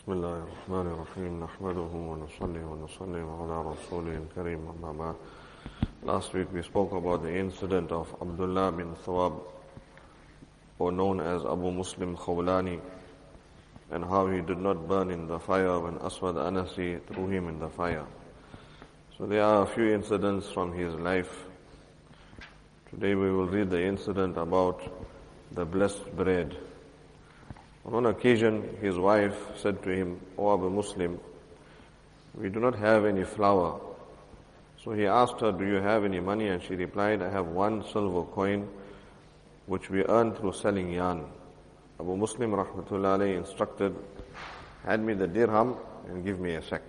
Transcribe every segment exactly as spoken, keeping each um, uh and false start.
بسم الله الرحمن الرحيم نحمده ونصلي ونسلم على رسوله الكريم أما بعد. Last week we spoke about the incident of Abdullah bin Thawab, or known as Abu Muslim Khawlani, and how he did not burn in the fire when Aswad Anasi threw him in the fire. So there are a few incidents from his life. Today we will read the incident about the blessed bread. On one occasion, his wife said to him, "O Abu Muslim, we do not have any flour." So he asked her, "Do you have any money?" And she replied, "I have one silver coin which we earned through selling yarn." Abu Muslim rahmatullahi alayhi instructed, "Hand me the dirham and give me a sack."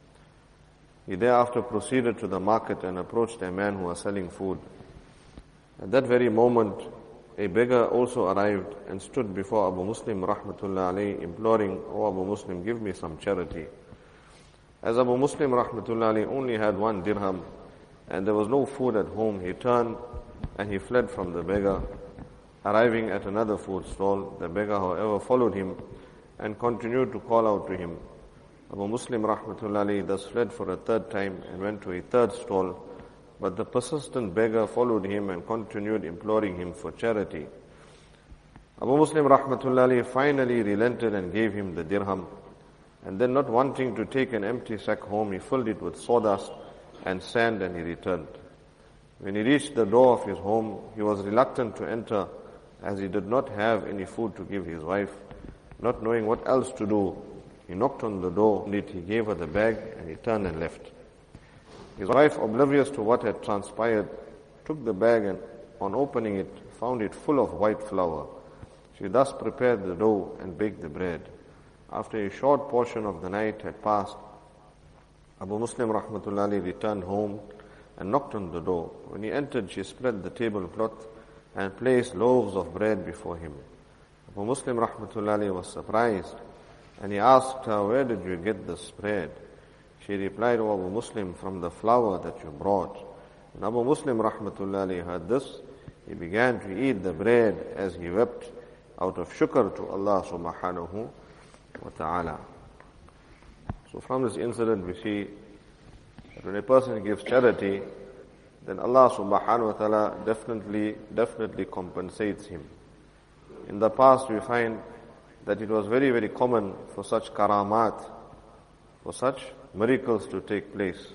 He thereafter proceeded to the market and approached a man who was selling food. At that very moment, a beggar also arrived and stood before Abu Muslim rahmatullahi alayhi, imploring, "O Abu Muslim, give me some charity." As Abu Muslim rahmatullahi alayhi only had one dirham and there was no food at home, he turned and he fled from the beggar. Arriving at another food stall, the beggar, however, followed him and continued to call out to him. Abu Muslim rahmatullahi alayhi thus fled for a third time and went to a third stall, but the persistent beggar followed him and continued imploring him for charity. Abu Muslim rahmatullahi alayhi finally relented and gave him the dirham, and then, not wanting to take an empty sack home, he filled it with sawdust and sand and he returned. When he reached the door of his home, he was reluctant to enter as he did not have any food to give his wife. Not knowing what else to do, he knocked on the door, indeed he gave her the bag and he turned and left. His wife, oblivious to what had transpired, took the bag and, on opening it, found it full of white flour. She thus prepared the dough and baked the bread. After a short portion of the night had passed, Abu Muslim rahmatullahi returned home and knocked on the door. When he entered, she spread the tablecloth and placed loaves of bread before him. Abu Muslim rahmatullahi was surprised and he asked her, "Where did you get this bread?" She replied, "O Abu Muslim, from the flour that you brought." When Abu Muslim rahmatullahi heard this, he began to eat the bread as he wept out of shukr to Allah subhanahu wa ta'ala. So from this incident we see that when a person gives charity, then Allah subhanahu wa ta'ala definitely, definitely compensates him. In the past we find that it was very, very common for such karamat, for such miracles to take place.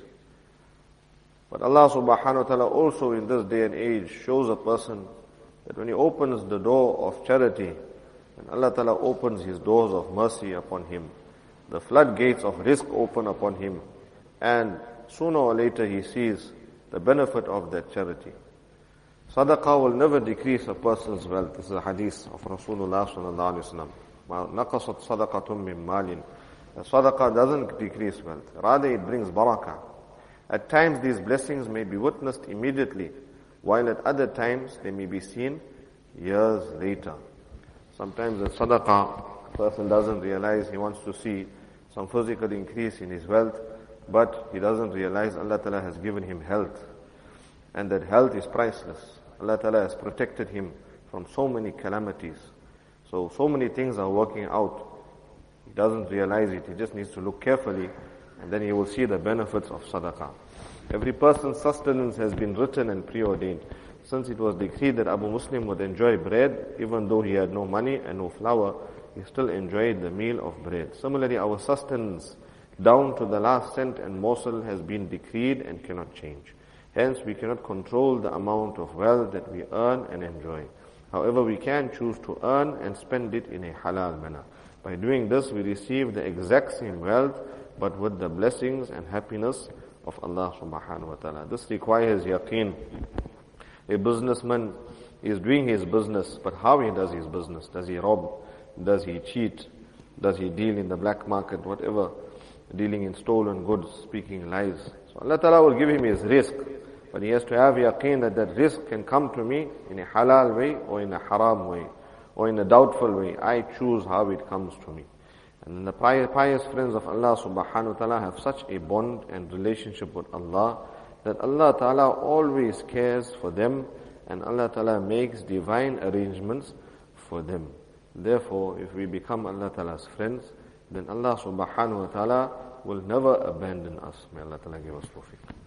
But Allah subhanahu wa ta'ala also in this day and age shows a person that when he opens the door of charity, and Allah ta'ala opens his doors of mercy upon him, the floodgates of rizq open upon him, and sooner or later he sees the benefit of that charity. Sadaqah will never decrease a person's wealth. This is a hadith of Rasulullah sallallahu alaihi wasallam. Ma naqasat sadaqatun min malin. The sadaqah doesn't decrease wealth. Rather, it brings barakah. At times, these blessings may be witnessed immediately, while at other times, they may be seen years later. Sometimes the sadaqah, a person doesn't realize he wants to see some physical increase in his wealth, but he doesn't realize Allah Ta'ala has given him health, and that health is priceless. Allah Ta'ala has protected him from so many calamities. So, so many things are working out. He doesn't realize it. He just needs to look carefully and then he will see the benefits of sadaqah. Every person's sustenance has been written and preordained. Since it was decreed that Abu Muslim would enjoy bread, even though he had no money and no flour, he still enjoyed the meal of bread. Similarly, our sustenance down to the last cent and morsel has been decreed and cannot change. Hence, we cannot control the amount of wealth that we earn and enjoy. However, we can choose to earn and spend it in a halal manner. By doing this, we receive the exact same wealth, but with the blessings and happiness of Allah subhanahu wa ta'ala. This requires yaqeen. A businessman is doing his business, but how he does his business? Does he rob? Does he cheat? Does he deal in the black market? Whatever. Dealing in stolen goods, speaking lies. So Allah ta'ala will give him his rizq, but he has to have yaqeen that that rizq can come to me in a halal way or in a haram way, or in a doubtful way. I choose how it comes to me. And the pious friends of Allah subhanahu wa ta'ala have such a bond and relationship with Allah that Allah ta'ala always cares for them and Allah ta'ala makes divine arrangements for them. Therefore, if we become Allah ta'ala's friends, then Allah subhanahu wa ta'ala will never abandon us. May Allah ta'ala give us tawfiq.